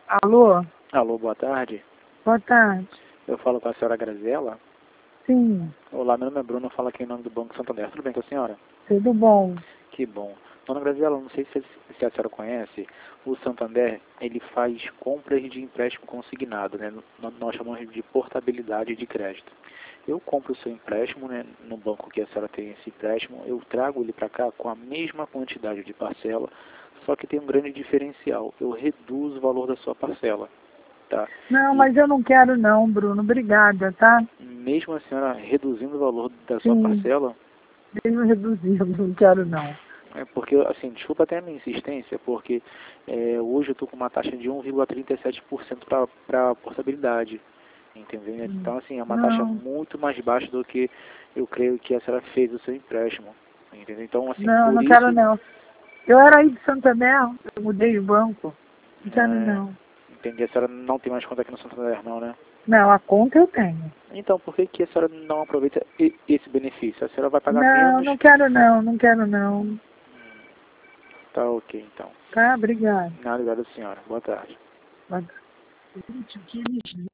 Alô? Alô, boa tarde. Boa tarde. Eu falo com a senhora Graziela. Sim, Olá, meu nome é Bruno, eu falo aqui em nome do Banco Santander. Tudo bem com a senhora? tudo bom. Que bom. Dona Graziela, não sei se a senhora conhece, o Santander, ele faz compras de empréstimo consignado, né? Nós chamamos de portabilidade de crédito. Eu compro o seu empréstimo, né, no banco que a senhora tem esse empréstimo, eu trago ele para cá com a mesma quantidade de parcela, só que tem um grande diferencial, eu reduzo o valor da sua parcela, tá? Não, E mas eu não quero não, Bruno. Obrigada, tá? mesmo a senhora reduzindo o valor da sua Sim, parcela, mesmo reduzido, não quero não. é porque, assim, desculpa até a minha insistência, porque hoje eu estou com uma taxa de 1,37% para portabilidade, entendeu? Então, assim, é uma taxa Não, muito mais baixa do que eu creio que a senhora fez o seu empréstimo, entendeu? Então, assim, não, por não quero isso, não. Eu era aí de Santander, eu mudei de banco. Não quero é, não. entendi, a senhora não tem mais conta aqui no Santander, não, né? Não, a conta eu tenho. Então, por que a senhora não aproveita esse benefício? A senhora vai pagar Não, menos? não quero não, não quero não. Tá ok, então. Tá, obrigada. Nada, obrigado, senhora. Boa tarde. Boa tarde. Gente, o que eles